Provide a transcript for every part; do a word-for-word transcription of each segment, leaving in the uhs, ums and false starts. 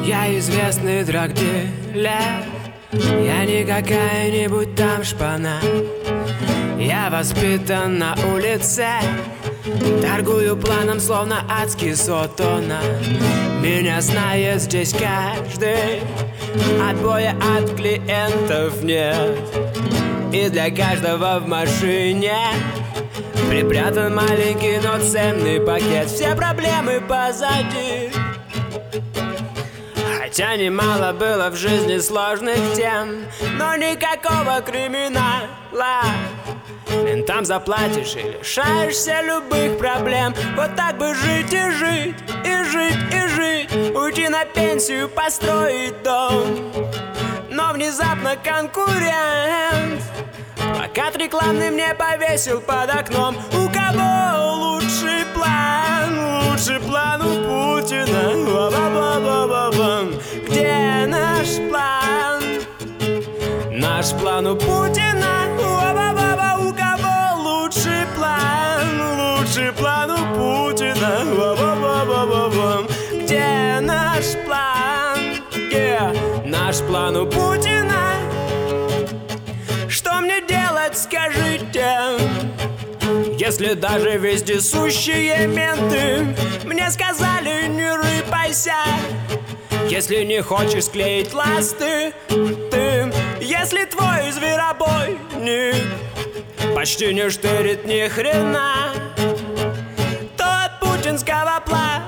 Я известный драгдилер, я не какая-нибудь там шпана. Я воспитан на улице, торгую планом, словно адский сотона. Меня знает здесь каждый, отбоя от клиентов нет. И для каждого в машине припрятан маленький, но ценный пакет. Все проблемы позади, хотя немало было в жизни сложных тем, но никакого криминала. Ментам заплатишь и лишаешься любых проблем. Вот так бы жить и жить, и жить, и жить. Уйти на пенсию, построить дом. Но внезапно конкурент плакат рекламный мне повесил под окном. У кого лучший план? Лучший план у Путина. Ба-ба-ба-ба-ба-бам. Где наш план? Наш план у Путина. Ба-ба-ба-ба. У кого лучший план? Лучший план у Путина. Ба-ба-ба-ба-бам. Где наш план? Yeah. Наш план у Путина. Что мне делать, скажите? Если даже вездесущие менты мне сказали, не рыпайся. Если не хочешь склеить ласты, ты, если твой зверобойник почти не штырит ни хрена, то от путинского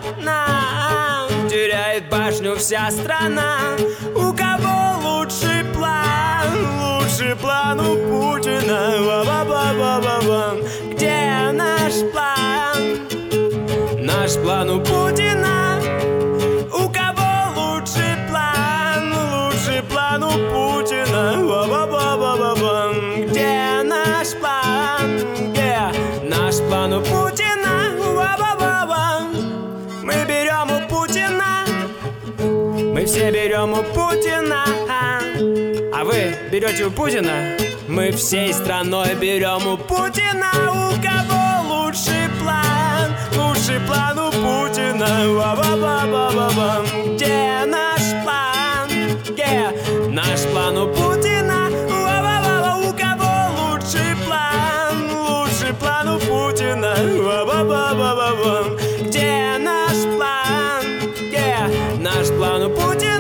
плана теряет башню вся страна. У кого лучший план? Лучший план у Путина. Ба-ба-ба-ба-бам. Где наш план? Наш план у Путина. У кого лучший план? Лучший план у Путина. Ба-ба-ба-ба-бам. Где наш план? Где наш план у Путина? Ба-ба-ба-бам. Мы берем у Путина. Мы все берем у Путина. А вы берете у Путина? Мы всей страной берем у Путина. У кого лучший план? Лучший план у Путина. Ба-ба-ба-ба-бам. Где наш план? Где наш план у Путина? Ба-ба-ба-ба. У кого лучший план? Лучший план у Путина. Ба-ба-ба-ба-бам. Где наш план? Где наш план у Путина?